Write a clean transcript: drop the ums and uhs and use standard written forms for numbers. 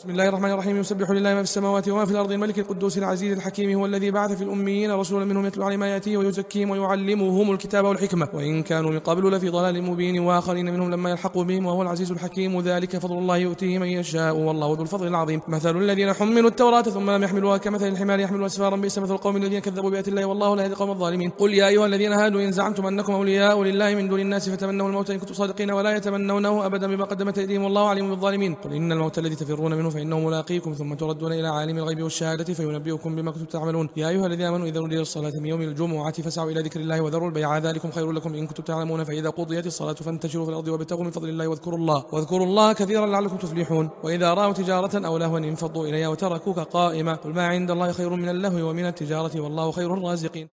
بسم الله الرحمن الرحيم. يسبح لله ما في السماوات وما في الأرض الملك القدوس العزيز الحكيم. هو الذي بعث في الأميين رسولا منهم يتلو عليهم آياته ويزكيهم ويعلمهم الكتاب والحكمة وإن كانوا من قبل لفي ضلال مبين وآخرين منهم لما يلحقوا بهم وهو العزيز الحكيم. ذلك فضل الله يؤتيه من يشاء والله ذو الفضل العظيم. مثل الذين حملوا التوراة ثم لم يحملوها كمثل الحمار يحمل أسفارا بئس مثل القوم الذين كذبوا بآيات الله والله لا يهدي القوم الظالمين. قل يا أيها الذين هادوا إن زعمتم أنكم أولياء لله من دون الناس فتمنوا الموت إن كنتم صادقين ولا يتمنونه أبدا بما قدمت أيديهم والله عليم بالظالمين. قل إن الموت الذي تفرون منه فإنه ملاقيكم ثم تردون إلى عالم الغيب والشهادة فينبئكم بما كنتم تعملون. يا أيها الذين آمنوا إذا نودي للصلاة من يوم الجمعة فاسعوا إلى ذكر الله وذروا البيع ذلكم خير لكم إن كنتم تعلمون. فإذا قضيت الصلاة فانتشروا في الأرض وابتغوا من فضل الله واذكروا الله كثيرا لعلكم تفلحون. وإذا رأوا تجارة أو لهوا انفضوا إليها وتركوك قائما. قل ما عند الله خير من اللهو ومن التجارة والله خير الرازقين.